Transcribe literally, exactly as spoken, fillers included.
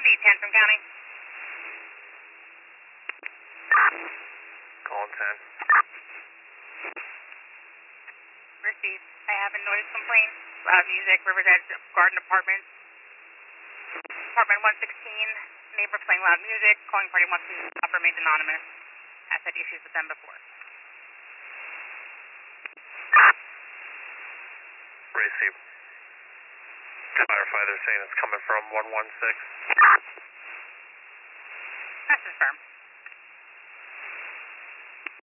be Tantrum County. Calling ten. Received. I have a noise complaint. Loud music, River's Edge Garden Apartments. Apartment one sixteen. Neighbor playing loud music. Calling party wants to stop, remains anonymous. I've had issues with them before. Received. Clarify, they're saying it's coming from one one six.